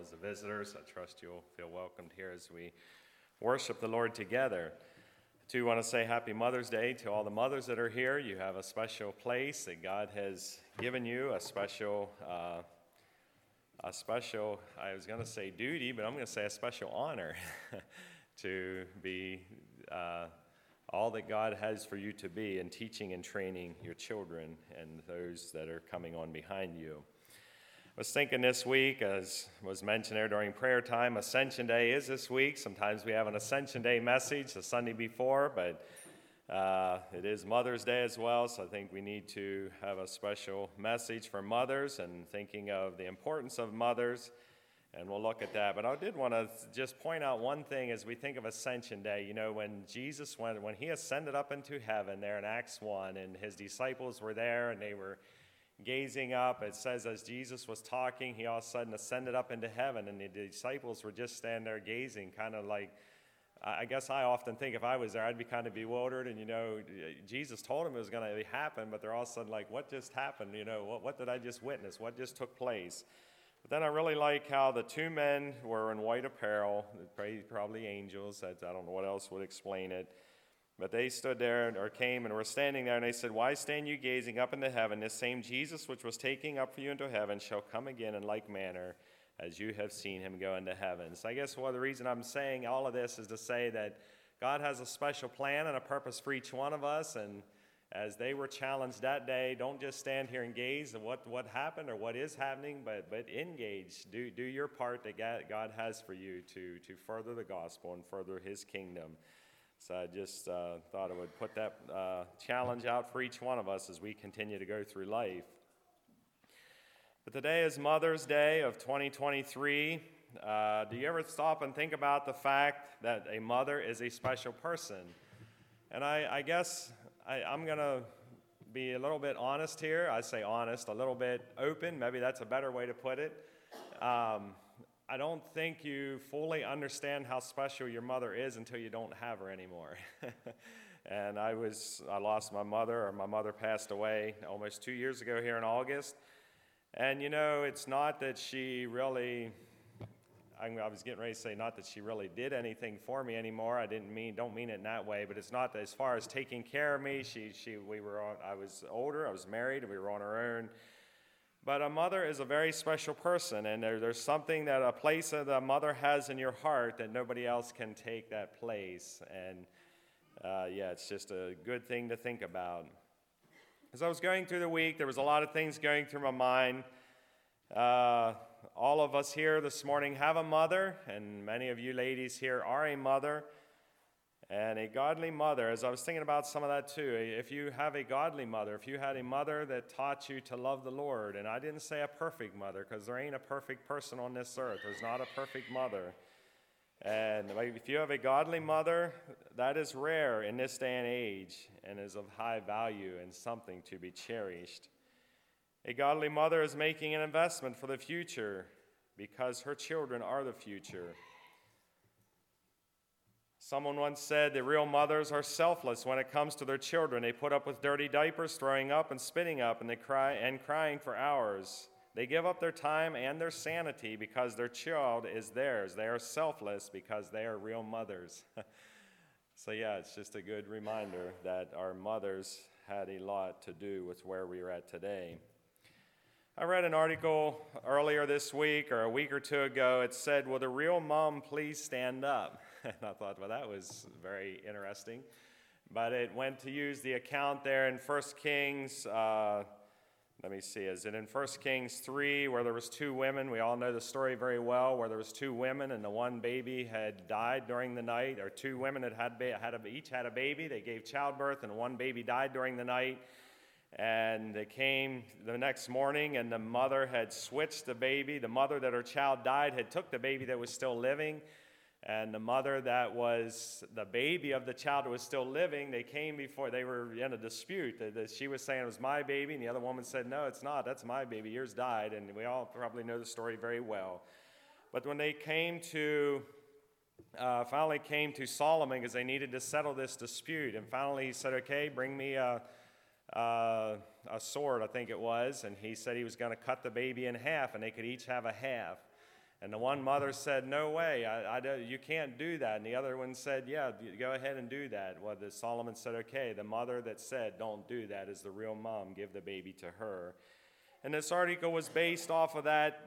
as the visitors. I trust you'll feel welcomed here as we worship the Lord together. I do want to say Happy Mother's Day to all the mothers that are here. You have a special place that God has given you, a special, I was going to say duty, but I'm going to say a special honor to be all that God has for you to be in teaching and training your children and those that are coming on behind you. I was thinking this week, as was mentioned there during prayer time, Ascension Day is this week. Sometimes we have an Ascension Day message the Sunday before, but it is Mother's Day as well, so I think we need to have a special message for mothers and thinking of the importance of mothers, and we'll look at that. But I did want to just point out one thing as we think of Ascension Day. You know, when Jesus went, when he ascended up into heaven there in Acts 1, and his disciples were there, and they were gazing up, it says as Jesus was talking, he all of a sudden ascended up into heaven, and the disciples were just standing there gazing, kind of like, I guess I often think if I was there, I'd be kind of bewildered, and you know, Jesus told them it was going to happen, but they're all of a sudden like, what just happened? You know, what did I just witness? What just took place? But then I really like how the two men were in white apparel, probably angels, I don't know what else would explain it. But they stood there, or came, and were standing there, and they said, "Why stand you gazing up into heaven? This same Jesus which was taking up for you into heaven shall come again in like manner as you have seen him go into heaven." So I guess the reason I'm saying all of this is to say that God has a special plan and a purpose for each one of us, and as they were challenged that day, don't just stand here and gaze at what happened or what is happening, but engage. Do your part that God has for you to further the gospel and further his kingdom. So I just thought I would put that challenge out for each one of us as we continue to go through life. But today is Mother's Day of 2023. Do you ever stop and think about the fact that a mother is a special person? And I guess I'm going to be a little bit honest here. I say honest, a little bit open. Maybe that's a better way to put it. I don't think you fully understand how special your mother is until you don't have her anymore. And I lost my mother, or my mother passed away almost 2 years ago here in August. And you know, it's not that she really, I was getting ready to say not that she really did anything for me anymore. Don't mean it in that way, but it's not that as far as taking care of me, I was older, I was married, we were on our own. But a mother is a very special person, and there's something that a place that a mother has in your heart that nobody else can take that place. And it's just a good thing to think about. As I was going through the week, there was a lot of things going through my mind. All of us here this morning have a mother, and many of you ladies here are a mother. And a godly mother, as I was thinking about some of that too, if you have a godly mother, if you had a mother that taught you to love the Lord, and I didn't say a perfect mother, because there ain't a perfect person on this earth. There's not a perfect mother. And if you have a godly mother, that is rare in this day and age, and is of high value and something to be cherished. A godly mother is making an investment for the future, because her children are the future. Someone once said that real mothers are selfless when it comes to their children. They put up with dirty diapers, throwing up and spitting up, and they crying for hours. They give up their time and their sanity because their child is theirs. They are selfless because they are real mothers. So it's just a good reminder that our mothers had a lot to do with where we are at today. I read an article earlier this week, or a week or two ago. It said, "Will the real mom please stand up?" And I thought, well, that was very interesting. But it went to use the account there in 1 Kings, is it in 1 Kings 3, where there was two women? We all know the story very well, where there was two women, and the one baby had died during the night, or two women that each had a baby. They gave childbirth, and one baby died during the night. And they came the next morning, and the mother had switched the baby. The mother that her child died had took the baby that was still living, and the mother that was the baby of the child that was still living, they came before, they were in a dispute. She was saying it was my baby, and the other woman said, "No, it's not, that's my baby, yours died." And we all probably know the story very well. But when they finally came to Solomon, because they needed to settle this dispute, and finally he said, "Okay, bring me a sword," I think it was, and he said he was going to cut the baby in half, and they could each have a half. And the one mother said, no way, you can't do that. And the other one said, yeah, go ahead and do that. Well, Solomon said, okay, the mother that said, don't do that is the real mom. Give the baby to her. And this article was based off of that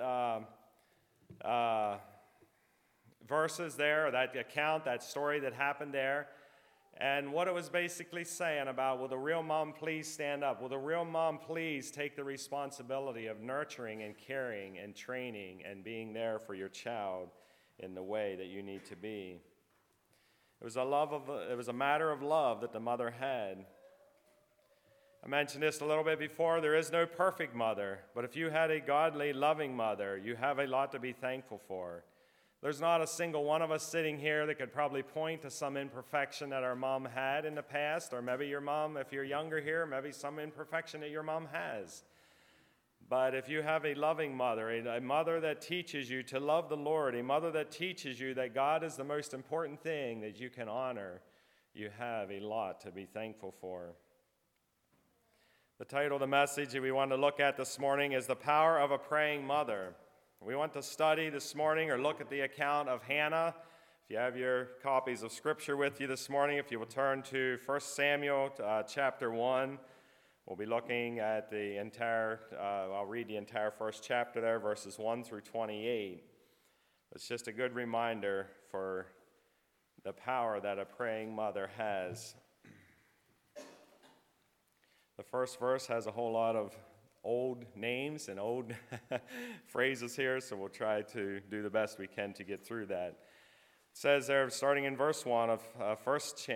verses there, or that account, that story that happened there. And what it was basically saying about, will the real mom please stand up? Will the real mom please take the responsibility of nurturing and caring and training and being there for your child in the way that you need to be? It was a matter of love that the mother had. I mentioned this a little bit before. There is no perfect mother, but if you had a godly, loving mother, you have a lot to be thankful for. There's not a single one of us sitting here that could probably point to some imperfection that our mom had in the past, or maybe your mom, if you're younger here, maybe some imperfection that your mom has. But if you have a loving mother, a mother that teaches you to love the Lord, a mother that teaches you that God is the most important thing that you can honor, you have a lot to be thankful for. The title of the message that we want to look at this morning is The Power of a Praying Mother. We want to study this morning or look at the account of Hannah. If you have your copies of Scripture with you this morning, if you will turn to 1 Samuel chapter 1, we'll be looking at the entire, I'll read the entire first chapter there, verses 1 through 28. It's just a good reminder for the power that a praying mother has. The first verse has a whole lot of old names and old phrases here, so we'll try to do the best we can to get through that. It says there, starting in verse 1 of 1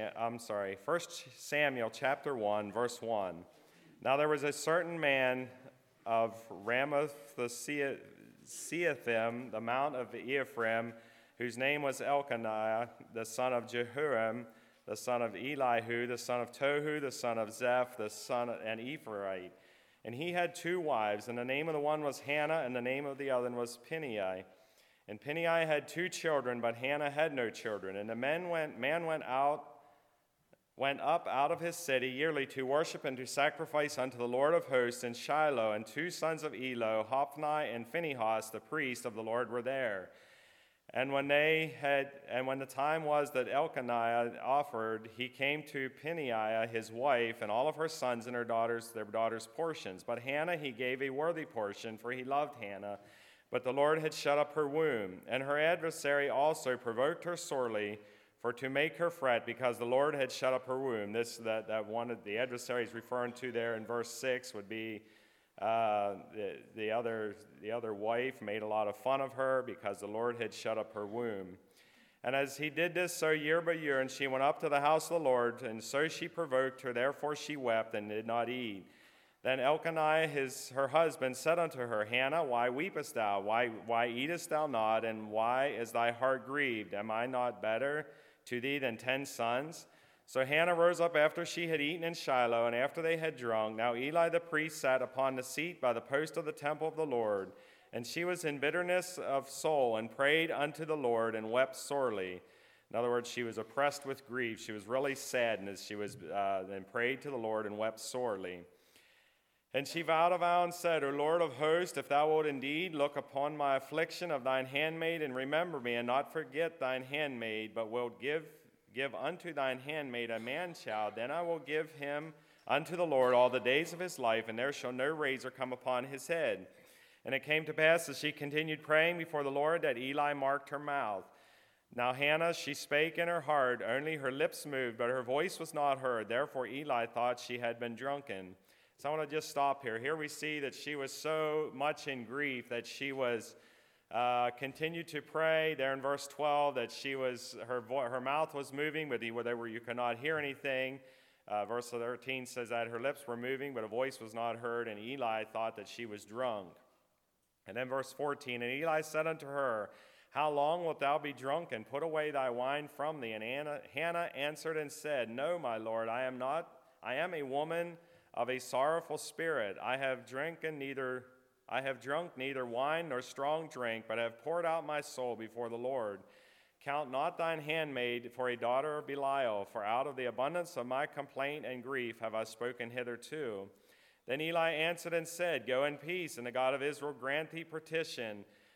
Samuel chapter 1, verse 1. Now there was a certain man of Ramoth the Seathim, the mount of Ephraim, whose name was Elkanah, the son of Jehoram, the son of Elihu, the son of Tohu, the son of Zeph, the son of an Ephraite. And he had two wives, and the name of the one was Hannah, and the name of the other was Peninnah. And Peninnah had two children, but Hannah had no children. And the man went up out of his city yearly to worship and to sacrifice unto the Lord of hosts in Shiloh. And two sons of Eli, Hophni and Phinehas, the priest of the Lord, were there. And when the time was that Elkanah offered, he came to Peninnah his wife, and all of her sons and their daughters portions. But Hannah he gave a worthy portion, for he loved Hannah. But the Lord had shut up her womb. And her adversary also provoked her sorely, for to make her fret, because the Lord had shut up her womb. That one of the adversaries referring to there in verse 6 would be the other wife made a lot of fun of her because the Lord had shut up her womb. And as he did this so year by year, and she went up to the house of the Lord, and so she provoked her, therefore she wept and did not eat. Then Elkanah her husband said unto her, Hannah, why weepest thou? Why eatest thou not? And why is thy heart grieved? Am I not better to thee than 10 sons? So Hannah rose up after she had eaten in Shiloh, and after they had drunk. Now Eli the priest sat upon the seat by the post of the temple of the Lord. And she was in bitterness of soul, and prayed unto the Lord, and wept sorely. In other words, she was oppressed with grief. She was really saddened as she was, and prayed to the Lord, and wept sorely. And she vowed a vow and said, O Lord of hosts, if thou wilt indeed look upon my affliction of thine handmaid, and remember me, and not forget thine handmaid, but wilt give unto thine handmaid a man-child, then I will give him unto the Lord all the days of his life, and there shall no razor come upon his head. And it came to pass, as she continued praying before the Lord, that Eli marked her mouth. Now Hannah, she spake in her heart, only her lips moved, but her voice was not heard. Therefore Eli thought she had been drunken. So I want to just stop here. Here we see that she was so much in grief that she was continued to pray. There in verse 12, that her mouth was moving, but you could not hear anything. Verse 13 says that her lips were moving, but a voice was not heard, and Eli thought that she was drunk. And then verse 14, and Eli said unto her, How long wilt thou be drunken? Put away thy wine from thee. And Hannah answered and said, No, my Lord, I am a woman of a sorrowful spirit. I have drunk neither wine nor strong drink, but have poured out my soul before the Lord. Count not thine handmaid for a daughter of Belial, for out of the abundance of my complaint and grief have I spoken hitherto. Then Eli answered and said, Go in peace, and the God of Israel grant thee petition.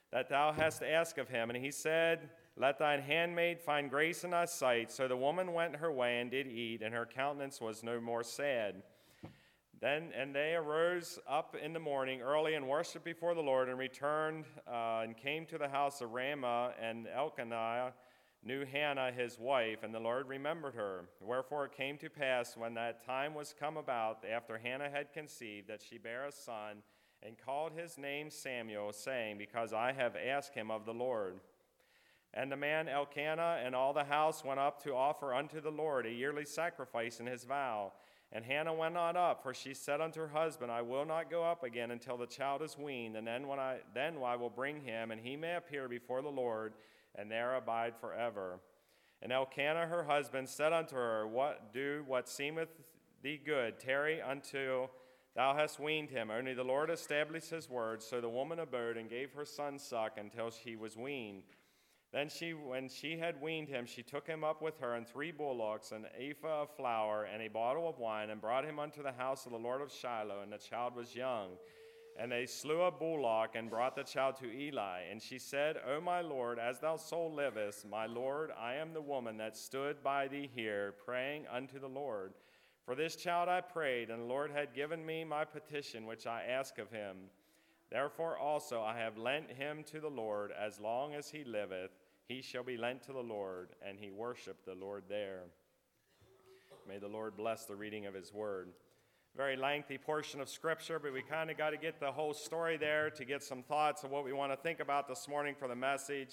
that thou hast asked of him? And he said, Let thine handmaid find grace in thy sight. So the woman went her way and did eat, and her countenance was no more sad. And they arose up in the morning early and worshipped before the Lord, and returned and came to the house of Ramah, and Elkanah knew Hannah his wife, and the Lord remembered her. Wherefore it came to pass, when that time was come about, after Hannah had conceived, that she bare a son, and called his name Samuel, saying, Because I have asked him of the Lord. And the man Elkanah and all the house went up to offer unto the Lord a yearly sacrifice in his vow. And Hannah went not up, for she said unto her husband, I will not go up again until the child is weaned, and then I will bring him, and he may appear before the Lord, and there abide forever. And Elkanah her husband said unto her, What seemeth thee good, tarry until thou hast weaned him. Only the Lord established his word. So the woman abode and gave her son suck until he was weaned. Then when she had weaned him, she took him up with her, and 3 bullocks, an ephah of flour, and a bottle of wine, and brought him unto the house of the Lord of Shiloh, and the child was young. And they slew a bullock, and brought the child to Eli. And she said, O my Lord, as thou soul livest, my Lord, I am the woman that stood by thee here, praying unto the Lord. For this child I prayed, and the Lord had given me my petition, which I asked of him. Therefore also I have lent him to the Lord. As long as he liveth, he shall be lent to the Lord. And he worshiped the Lord there. May the Lord bless the reading of his word. Very lengthy portion of Scripture, but we kind of got to get the whole story there to get some thoughts of what we want to think about this morning for the message.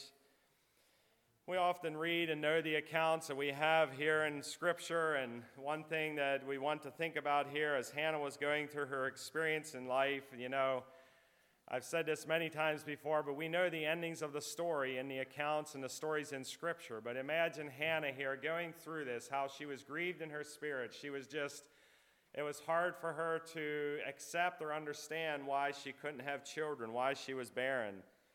We often read and know the accounts that we have here in Scripture, and one thing that we want to think about here as Hannah was going through her experience in life, I've said this many times before, but we know the endings of the story and the accounts and the stories in Scripture. But imagine Hannah here going through this, how she was grieved in her spirit. It was hard for her to accept or understand why she couldn't have children, why she was barren.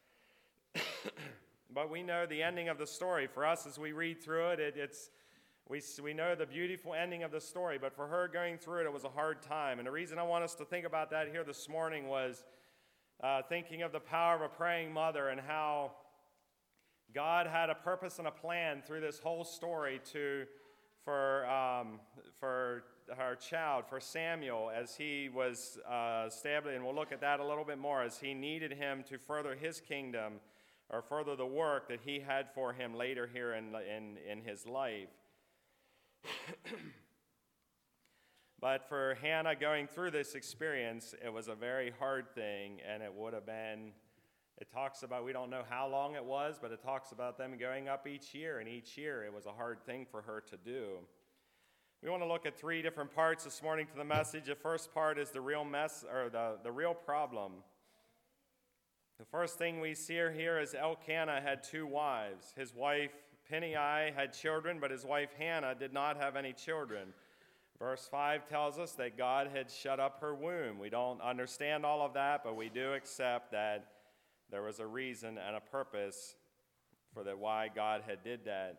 But we know the ending of the story. For us, as we read through it, we know the beautiful ending of the story. But for her going through it, it was a hard time. And the reason I want us to think about that here this morning was thinking of the power of a praying mother and how God had a purpose and a plan through this whole story for her child, for Samuel, as he was established, and we'll look at that a little bit more, as he needed him to further his kingdom or further the work that he had for him later here in his life. But for Hannah going through this experience, it was a very hard thing, and it talks about, we don't know how long it was, but it talks about them going up each year, and each year it was a hard thing for her to do. We want to look at 3 different parts this morning to the message. The first part is the real real problem. The first thing we see here is Elkanah had 2 wives. His wife Peninnah had children, but his wife Hannah did not have any children. Verse 5 tells us that God had shut up her womb. We don't understand all of that, but we do accept that there was a reason and a purpose for why God had did that.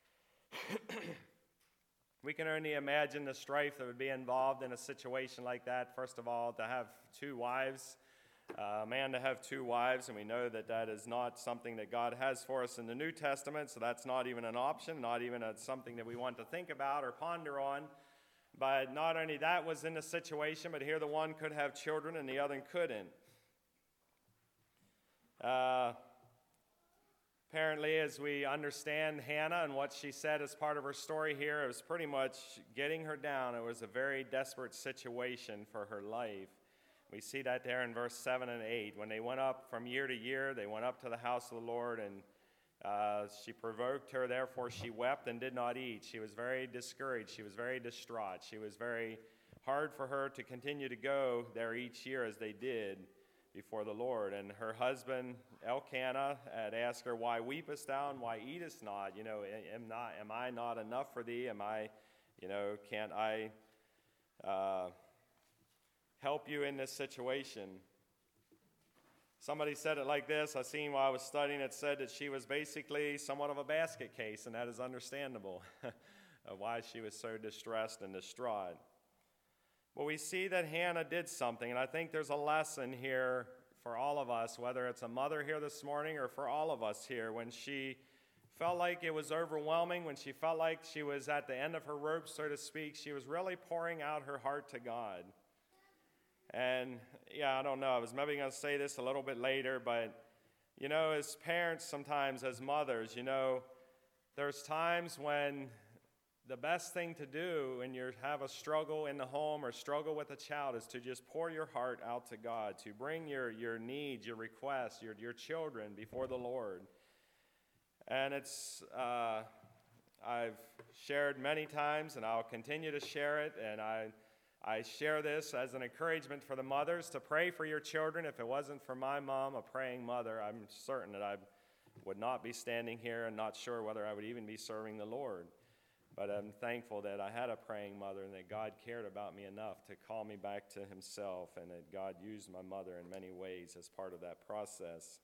We can only imagine the strife that would be involved in a situation like that. First of all, to have 2 wives, a man to have 2 wives, and we know that that is not something that God has for us in the New Testament, so that's not even an option, not even something that we want to think about or ponder on. But not only that was in the situation, but here the one could have children and the other couldn't. Apparently, as we understand Hannah and what she said as part of her story here, it was pretty much getting her down. It was a very desperate situation for her life. We see that there in verse 7 and 8. When they went up from year to year, they went up to the house of the Lord, and she provoked her, therefore she wept and did not eat. She was very discouraged. She was very distraught. She was very hard for her to continue to go there each year as they did before the Lord. And her husband, Elkanah, had asked her, Why weepest thou and why eatest not? Am I not enough for thee? Can't I help you in this situation? Somebody said it like this. I seen while I was studying, it said that she was basically somewhat of a basket case, and that is understandable of why she was so distressed and distraught. But we see that Hannah did something, and I think there's a lesson here for all of us, whether it's a mother here this morning or for all of us here, when she felt like it was overwhelming, when she felt like she was at the end of her rope, so to speak, she was really pouring out her heart to God. And yeah, I don't know, I was maybe going to say this a little bit later, but you know, as parents sometimes, as mothers, you know, there's times when the best thing to do when you have a struggle in the home or struggle with a child is to just pour your heart out to God, to bring your needs, your requests, your children before the Lord. And it's, I've shared many times, and I'll continue to share it, and I share this as an encouragement for the mothers to pray for your children. If it wasn't for my mom, a praying mother, I'm certain that I would not be standing here and not sure whether I would even be serving the Lord. But I'm thankful that I had a praying mother and that God cared about me enough to call me back to himself, and that God used my mother in many ways as part of that process.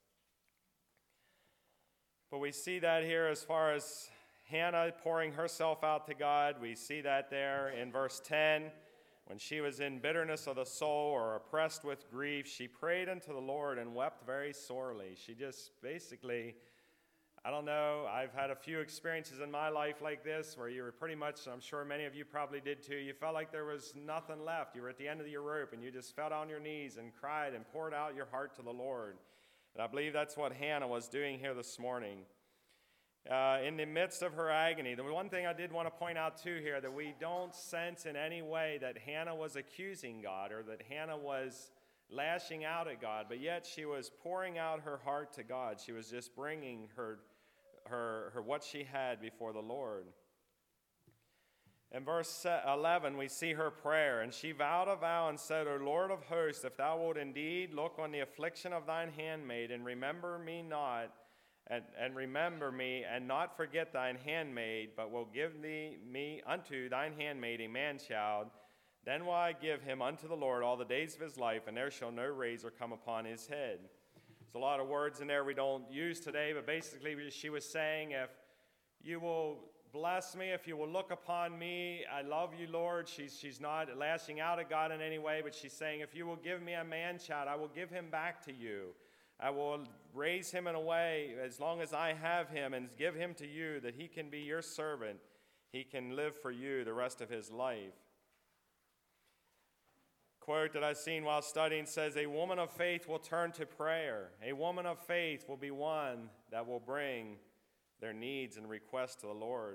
But we see that here as far as Hannah pouring herself out to God. We see that there in verse 10. When she was in bitterness of the soul or oppressed with grief, she prayed unto the Lord and wept very sorely. She just basically, I don't know, I've had a few experiences in my life like this where you were pretty much, I'm sure many of you probably did too, you felt like there was nothing left. You were at the end of your rope and you just fell on your knees and cried and poured out your heart to the Lord. And I believe that's what Hannah was doing here this morning. In the midst of her agony, the one thing I did want to point out too here, that we don't sense in any way that Hannah was accusing God or that Hannah was lashing out at God, but yet she was pouring out her heart to God. She was just bringing her what she had before the Lord. In verse 11, we see her prayer, and she vowed a vow and said, O Lord of hosts, if thou wilt indeed look on the affliction of thine handmaid, and remember me not, and remember me, and not forget thine handmaid, but will give me unto thine handmaid a man-child, then will I give him unto the Lord all the days of his life, and there shall no razor come upon his head. There's a lot of words in there we don't use today, but basically she was saying, if you will bless me, if you will look upon me, I love you, Lord. She's not lashing out at God in any way, but she's saying, if you will give me a man-child, I will give him back to you. I will raise him in a way, as long as I have him, and give him to you, that he can be your servant. He can live for you the rest of his life. Quote that I've seen while studying says, a woman of faith will turn to prayer. A woman of faith will be one that will bring their needs and requests to the Lord.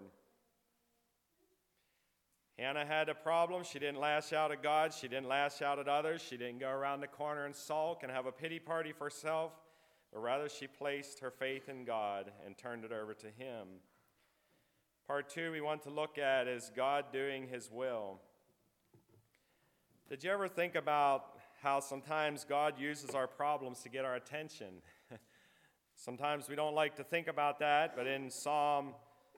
Hannah had a problem. She didn't lash out at God. She didn't lash out at others. She didn't go around the corner and sulk and have a pity party for herself, but rather she placed her faith in God and turned it over to him. Part 2 we want to look at is God doing his will. Did you ever think about how sometimes God uses our problems to get our attention? Sometimes we don't like to think about that, but in Psalm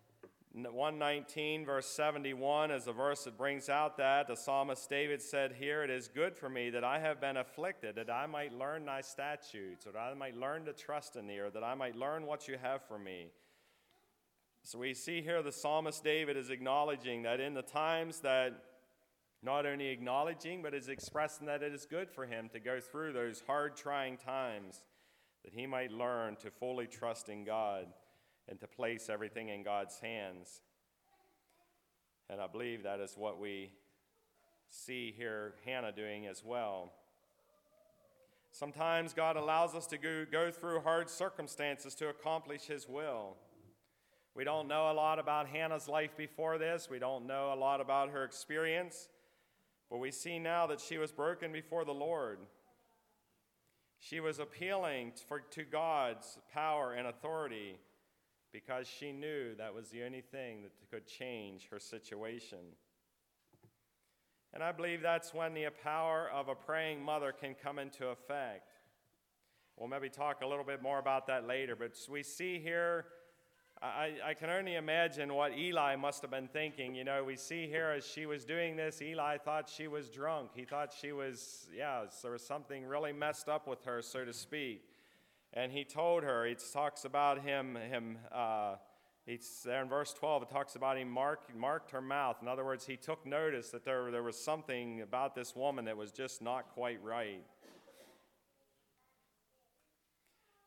119, verse 71, is a verse that brings out that. The psalmist David said here, it is good for me that I have been afflicted, that I might learn thy statutes, or that I might learn to trust in thee, or that I might learn what you have for me. So we see here the psalmist David is acknowledging that in the times that, not only acknowledging, but is expressing that it is good for him to go through those hard, trying times, that he might learn to fully trust in God and to place everything in God's hands. And I believe that is what we see here Hannah doing as well. Sometimes God allows us to go through hard circumstances to accomplish his will. We don't know a lot about Hannah's life before this. We don't know a lot about her experience. But we see now that she was broken before the Lord. She was appealing to God's power and authority because she knew that was the only thing that could change her situation. And I believe that's when the power of a praying mother can come into effect. We'll maybe talk a little bit more about that later, but we see here, I can only imagine what Eli must have been thinking. You know, we see here as she was doing this, Eli thought she was drunk. He thought she was, there was something really messed up with her, so to speak. And he told her, it talks about him it's there in verse 12, it talks about he marked her mouth. In other words, he took notice that there was something about this woman that was just not quite right.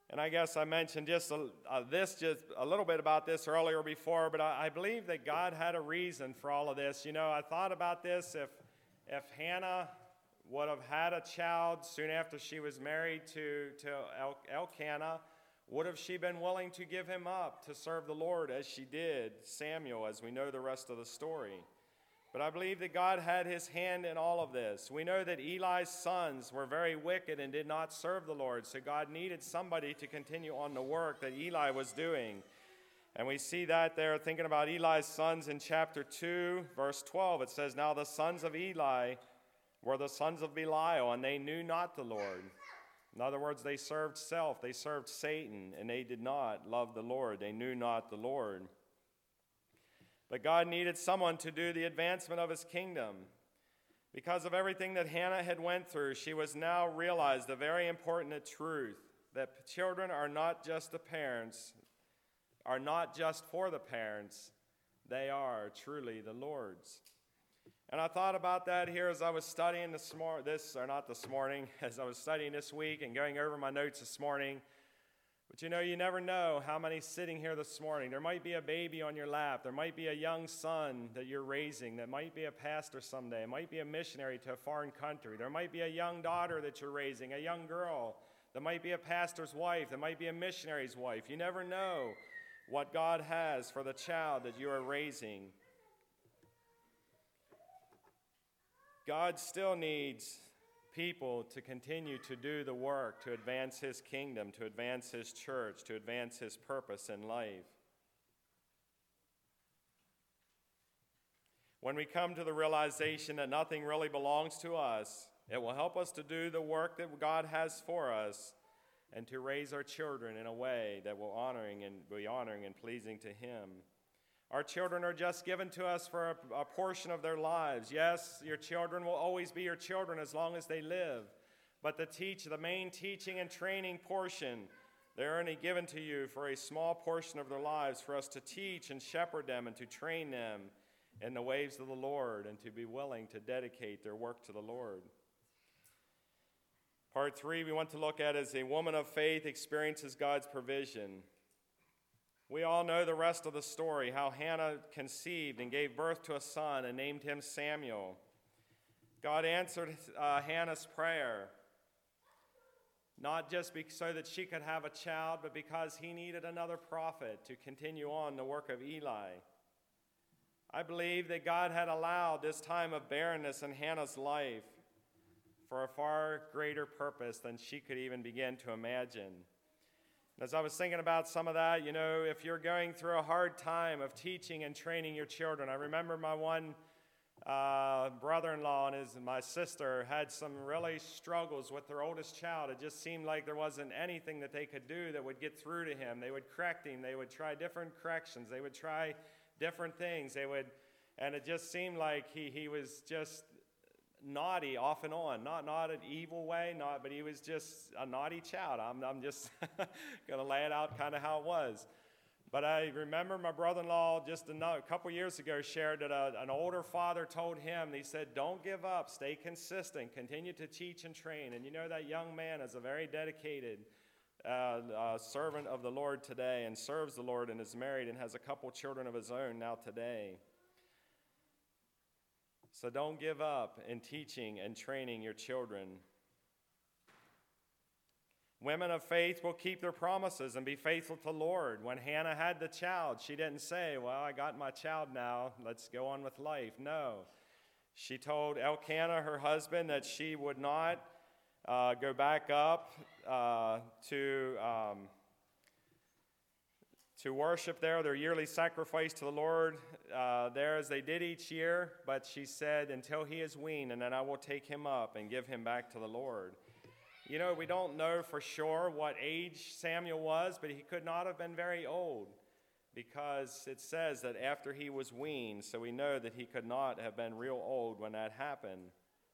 And I guess I mentioned just a little bit about this earlier before, but I believe that God had a reason for all of this. You know, I thought about this. If Hannah would have had a child soon after she was married to Elkanah, would have she been willing to give him up to serve the Lord as she did Samuel, as we know the rest of the story? But I believe that God had his hand in all of this. We know that Eli's sons were very wicked and did not serve the Lord, so God needed somebody to continue on the work that Eli was doing. And we see that there, thinking about Eli's sons in chapter 2, verse 12. It says, "Now the sons of Eli were the sons of Belial, and they knew not the Lord." In other words, they served self, they served Satan, and they did not love the Lord. They knew not the Lord. But God needed someone to do the advancement of his kingdom. Because of everything that Hannah had went through, she was now realized a very important truth, that children are not just the parents, are not just for the parents, they are truly the Lord's. And I thought about that here as I was studying as I was studying this week and going over my notes this morning. But you know, you never know how many's sitting here this morning. There might be a baby on your lap. There might be a young son that you're raising that might be a pastor someday. It might be a missionary to a foreign country. There might be a young daughter that you're raising, a young girl that might be a pastor's wife, that might be a missionary's wife. You never know what God has for the child that you are raising. God still needs people to continue to do the work, to advance his kingdom, to advance his church, to advance his purpose in life. When we come to the realization that nothing really belongs to us, it will help us to do the work that God has for us and to raise our children in a way that will be honoring and pleasing to him. Our children are just given to us for a portion of their lives. Yes, your children will always be your children as long as they live. But the main teaching and training portion, they're only given to you for a small portion of their lives, for us to teach and shepherd them and to train them in the ways of the Lord and to be willing to dedicate their work to the Lord. Part 3 we want to look at is a woman of faith experiences God's provision. We all know the rest of the story, how Hannah conceived and gave birth to a son and named him Samuel. God answered Hannah's prayer, not just so that she could have a child, but because he needed another prophet to continue on the work of Eli. I believe that God had allowed this time of barrenness in Hannah's life for a far greater purpose than she could even begin to imagine. As I was thinking about some of that, you know, if you're going through a hard time of teaching and training your children, I remember my one brother-in-law and my sister had some really struggles with their oldest child. It just seemed like there wasn't anything that they could do that would get through to him. They would correct him. They would try different corrections. They would try different things. And it just seemed like he was just naughty off and on, not an evil way, but he was just a naughty child. I'm just going to lay it out kind of how it was. But I remember my brother-in-law just a couple years ago shared that an older father told him, he said, "Don't give up, stay consistent, continue to teach and train." And you know that young man is a very dedicated servant of the Lord today and serves the Lord and is married and has a couple children of his own now today. So don't give up in teaching and training your children. Women of faith will keep their promises and be faithful to the Lord. When Hannah had the child, she didn't say, "Well, I got my child now, let's go on with life." No. She told Elkanah, her husband, that she would not go back up to worship their yearly sacrifice to the Lord there as they did each year. But she said, "Until he is weaned, and then I will take him up and give him back to the Lord." You know, we don't know for sure what age Samuel was, but he could not have been very old because it says that after he was weaned, so we know that he could not have been real old when that happened.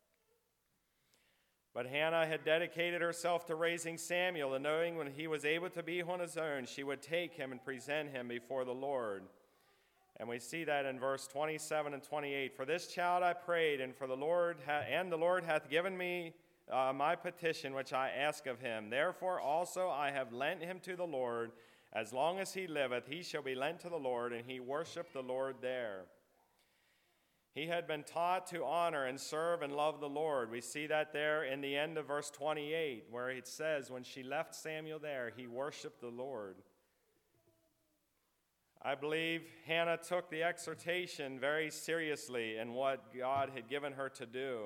But Hannah had dedicated herself to raising Samuel, and knowing when he was able to be on his own, she would take him and present him before the Lord. And we see that in verse 27 and 28. "For this child I prayed, and the Lord hath given me my petition which I ask of him. Therefore also I have lent him to the Lord. As long as he liveth, he shall be lent to the Lord, and he worshiped the Lord there. He had been taught to honor and serve and love the Lord. We see that there in the end of verse 28, where it says, when she left Samuel there, he worshiped the Lord. I believe Hannah took the exhortation very seriously in what God had given her to do.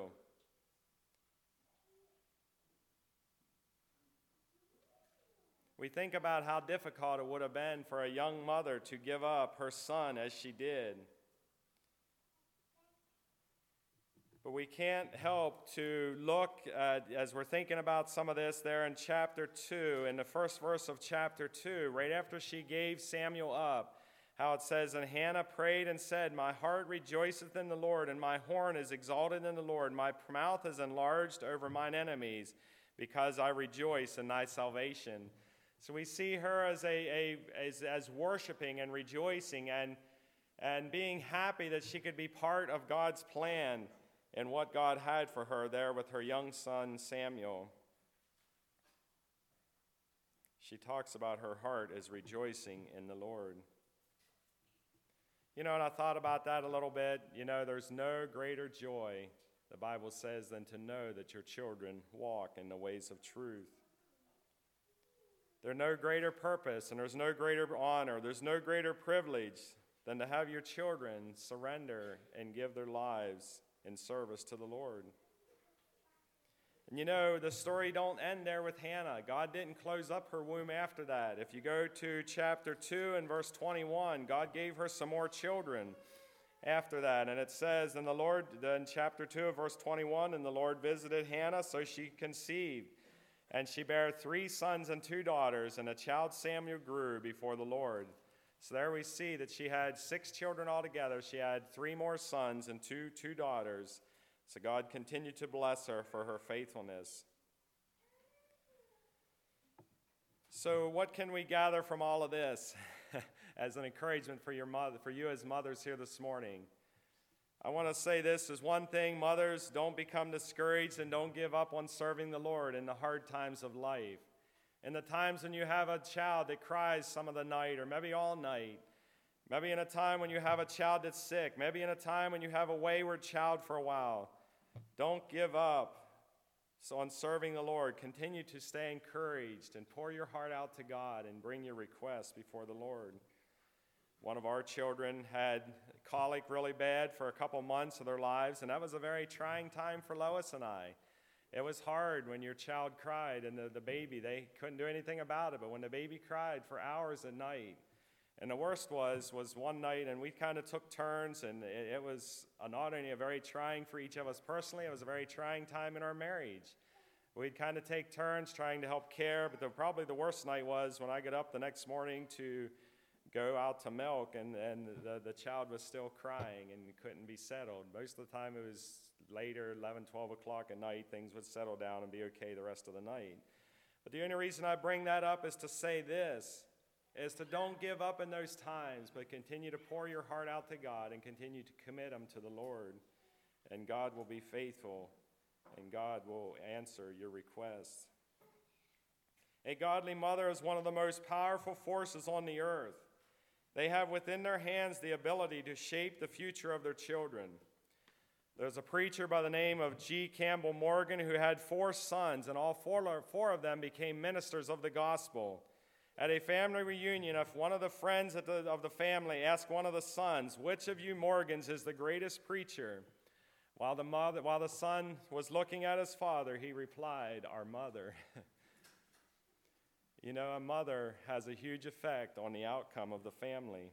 We think about how difficult it would have been for a young mother to give up her son as she did. But we can't help to look at, as we're thinking about some of this there in chapter 2, in the first verse of chapter 2, right after she gave Samuel up, how it says, and Hannah prayed and said, my heart rejoiceth in the Lord, and my horn is exalted in the Lord. My mouth is enlarged over mine enemies, because I rejoice in thy salvation. So we see her as worshiping and rejoicing and being happy that she could be part of God's plan and what God had for her there with her young son Samuel. She talks about her heart as rejoicing in the Lord. You know, and I thought about that a little bit. You know, there's no greater joy, the Bible says, than to know that your children walk in the ways of truth. There's no greater purpose and there's no greater honor, there's no greater privilege than to have your children surrender and give their lives in service to the Lord. And you know, the story don't end there with Hannah. God didn't close up her womb after that. If you go to chapter 2 and verse 21, God gave her some more children after that. And it says, in chapter 2 of verse 21, and the Lord visited Hannah, so she conceived. And she bare 3 sons and 2 daughters, and the child Samuel grew before the Lord. So there we see that she had 6 children altogether. She had 3 more sons and two daughters. So God continued to bless her for her faithfulness. So what can we gather from all of this as an encouragement for you as mothers here this morning? I want to say this is one thing, mothers, don't become discouraged and don't give up on serving the Lord in the hard times of life. In the times when you have a child that cries some of the night or maybe all night, maybe in a time when you have a child that's sick, maybe in a time when you have a wayward child for a while, don't give up. So on serving the Lord, continue to stay encouraged and pour your heart out to God and bring your requests before the Lord. One of our children had colic really bad for a couple months of their lives, and that was a very trying time for Lois and I. It was hard when your child cried, and the baby, they couldn't do anything about it, but when the baby cried for hours at night, and the worst was one night, and we kind of took turns, and it was not only a very trying for each of us personally, it was a very trying time in our marriage. We'd kind of take turns trying to help care, but probably the worst night was when I got up the next morning to go out to milk, and the child was still crying and couldn't be settled. Most of the time it was later, 11, 12 o'clock at night, things would settle down and be okay the rest of the night. But the only reason I bring that up is to say this, is to don't give up in those times, but continue to pour your heart out to God and continue to commit them to the Lord. And God will be faithful, and God will answer your requests. A godly mother is one of the most powerful forces on the earth. They have within their hands the ability to shape the future of their children. There's a preacher by the name of G. Campbell Morgan who had 4 sons, and all four of them became ministers of the gospel. At a family reunion, if one of the friends of the family asked one of the sons, which of you Morgans is the greatest preacher? While the son was looking at his father, he replied, our mother. You know, a mother has a huge effect on the outcome of the family.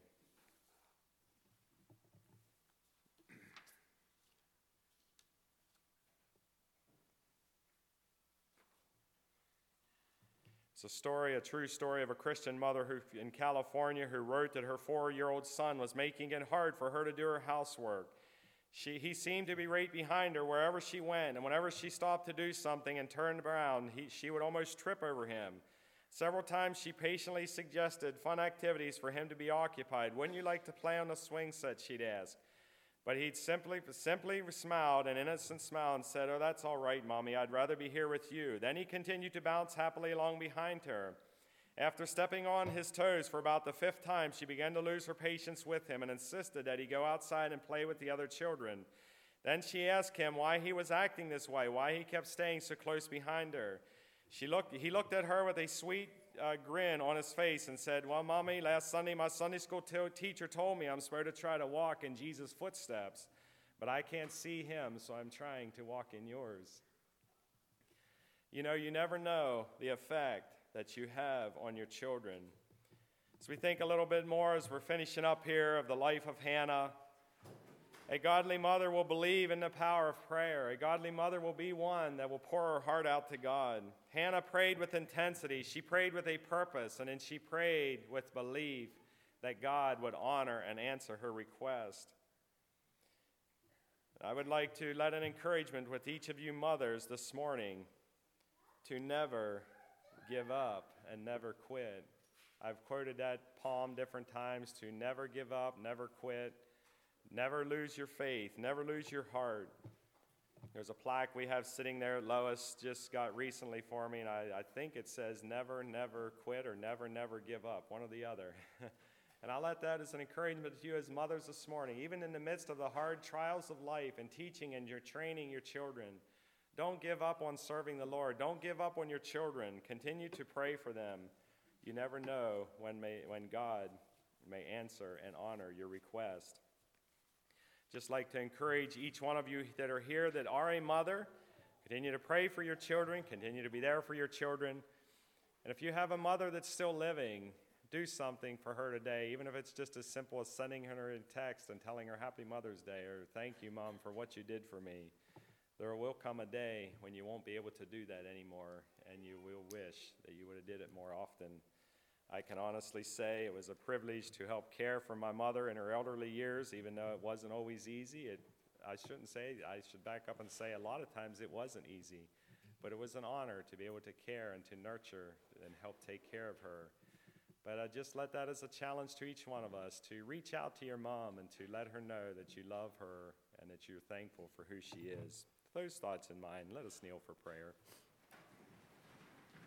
It's a true story of a Christian mother in California who wrote that her 4-year-old son was making it hard for her to do her housework. He seemed to be right behind her wherever she went, and whenever she stopped to do something and turned around, she would almost trip over him. Several times she patiently suggested fun activities for him to be occupied. Wouldn't you like to play on the swing set, she'd ask. But he simply smiled, an innocent smile, and said, "Oh, that's all right, Mommy. I'd rather be here with you." Then he continued to bounce happily along behind her. After stepping on his toes for about the 5th time, she began to lose her patience with him and insisted that he go outside and play with the other children. Then she asked him why he was acting this way, why he kept staying so close behind her. He looked at her with a sweet grin on his face and said, "Well, Mommy, last Sunday my Sunday school teacher told me I'm supposed to try to walk in Jesus' footsteps, but I can't see him, so I'm trying to walk in yours." You know, you never know the effect that you have on your children. As we think a little bit more as we're finishing up here of the life of Hannah, a godly mother will believe in the power of prayer. A godly mother will be one that will pour her heart out to God. Hannah prayed with intensity. She prayed with a purpose, and then she prayed with belief that God would honor and answer her request. I would like to let an encouragement with each of you mothers this morning to never give up and never quit. I've quoted that poem different times, to never give up, never quit, never lose your faith, never lose your heart. There's a plaque we have sitting there Lois just got recently for me, and I think it says never, never quit or never, never give up, one or the other. And I'll let that as an encouragement to you as mothers this morning, even in the midst of the hard trials of life and teaching and you're training your children. Don't give up on serving the Lord. Don't give up on your children. Continue to pray for them. You never know when God may answer and honor your request. Just like to encourage each one of you that are here that are a mother, continue to pray for your children, continue to be there for your children. And if you have a mother that's still living, do something for her today, even if it's just as simple as sending her a text and telling her Happy Mother's Day or thank you, Mom, for what you did for me. There will come a day when you won't be able to do that anymore, and you will wish that you would have did it more often. I can honestly say it was a privilege to help care for my mother in her elderly years, even though it wasn't always easy. I should back up and say a lot of times it wasn't easy, but it was an honor to be able to care and to nurture and help take care of her. But I just let that as a challenge to each one of us to reach out to your mom and to let her know that you love her and that you're thankful for who she is. With those thoughts in mind, let us kneel for prayer.